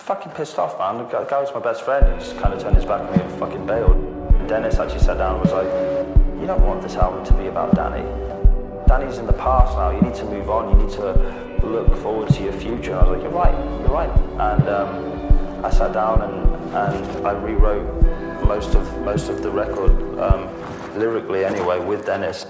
fucking pissed off, man. The guy was my best friend. He just kind of turned his back on me and fucking bailed. Dennis actually sat down and was like, you don't want this album to be about Danny. Danny's in the past now. You need to move on. You need to look forward to your future. And I was like, you're right. And I sat down and I rewrote most of the record, lyrically anyway, with Dennis.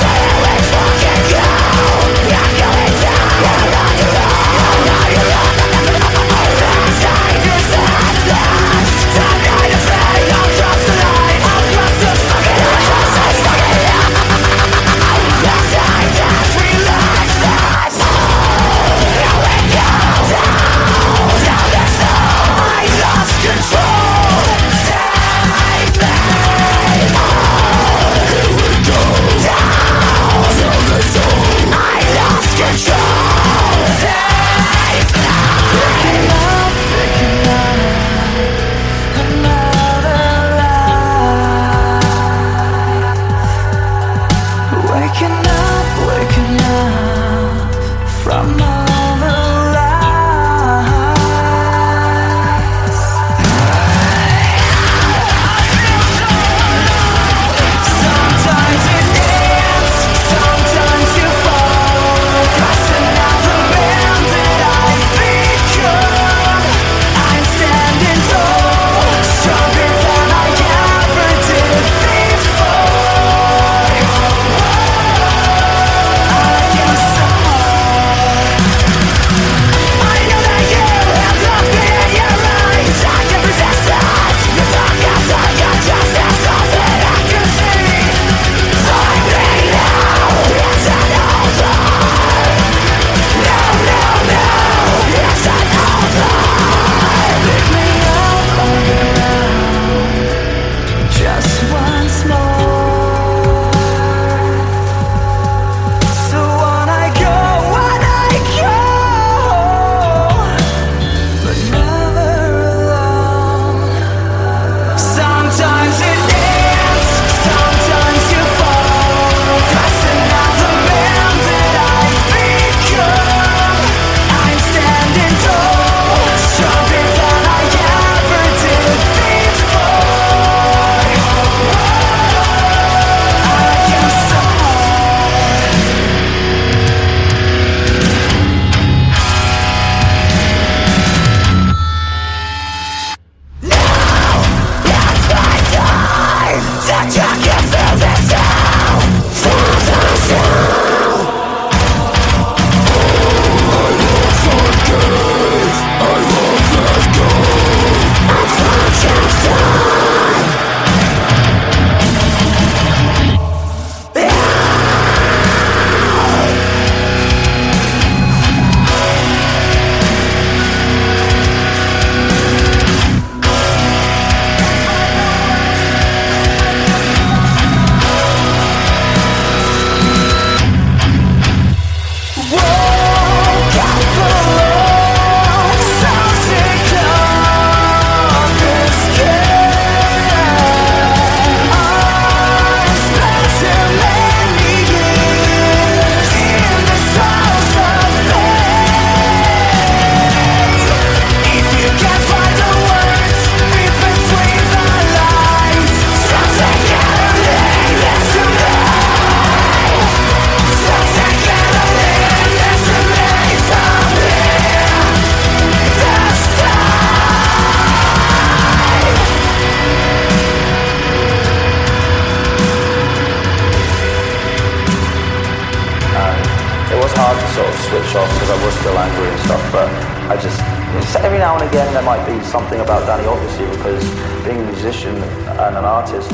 hard to sort of switch off because I was still angry and stuff, but I just, every now and again there might be something about Danny, obviously, because being a musician and an artist,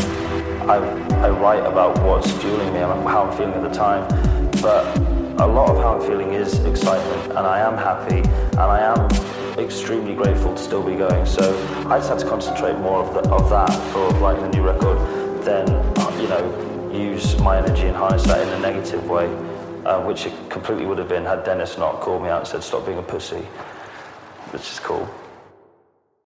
I write about what's fueling me and how I'm feeling at the time, but a lot of how I'm feeling is excitement, and I am happy, and I am extremely grateful to still be going, so I just had to concentrate more of that for writing a new record than, use my energy and harness that in a negative way, which it completely would have been had Dennis not called me out and said, stop being a pussy, which is cool.